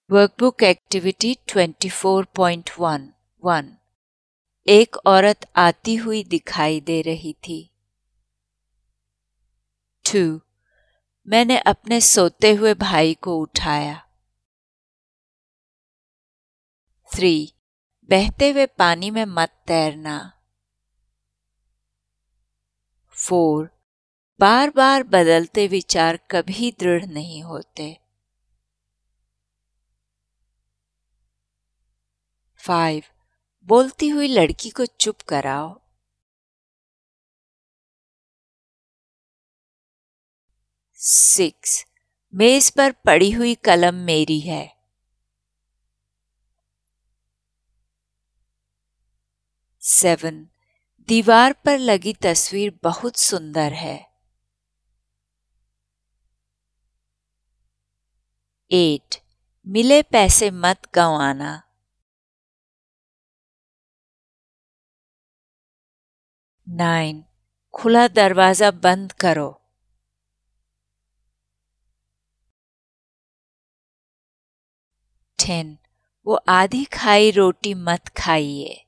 Workbook activity 24.1 एक औरत आती हुई दिखाई दे रही थी। 2. मैंने अपने सोते हुए भाई को उठाया। 3. बहते हुए पानी में मत तैरना। 4. बार बार बदलते विचार कभी दृढ़ नहीं होते। 5. बोलती हुई लड़की को चुप कराओ। 6. मेज पर पड़ी हुई कलम मेरी है। 7. दीवार पर लगी तस्वीर बहुत सुंदर है। 8. मिले पैसे मत गंवाना। 9. खुला दरवाजा बंद करो। 10. वो आधी खाई रोटी मत खाइए।